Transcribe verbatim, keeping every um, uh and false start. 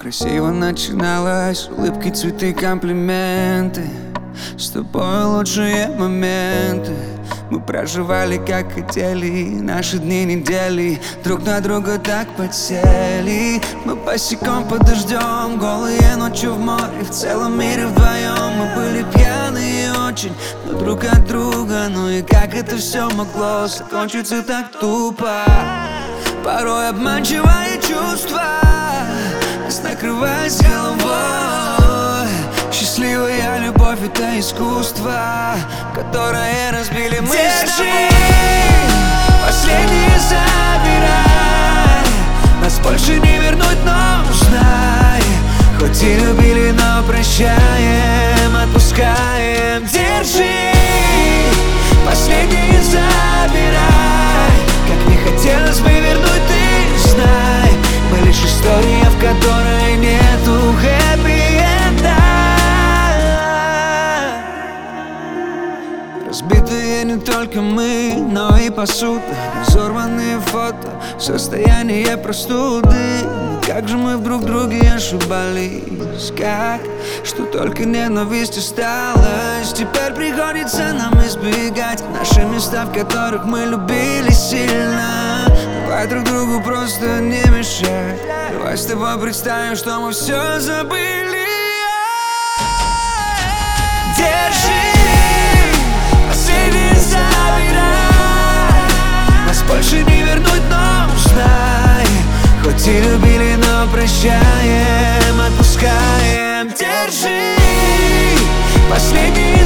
Красиво начиналось, улыбки, цветы, комплименты. С тобой лучшие моменты. Мы проживали, как хотели, наши дни, недели. Друг на друга так подсели. Мы босиком под дождем, голые ночью в море. В целом мире вдвоем мы были пьяные очень, но друг от друга. Ну и как это все могло закончиться так тупо? Порой обманчивое чувство нас накрывает с головой. Счастливая любовь — это искусство, которое разбили мы. Держи, последнее забирай. Нас больше не вернуть, но узнай. Хоть и любили, но прощаем, отпускаем. Держи, последнее забирай. Как не хотелось бы вернуть, ты знай. Мы лишь история, в которой нету хэппи-энда. Разбитые не только мы, но и посуда, разорванные фото, состояние простуды. Как же мы в друг друге ошибались, как, что только ненависть осталась. Теперь приходится нам избегать наши места, в которых мы любили сильно. Давай друг другу просто не мешай. Давай с тобой представим, что мы все забыли. Держи, последнее забирай. Нас больше не вернуть, но узнай. Хоть и любили, но прощаем, отпускаем. Держи, последнее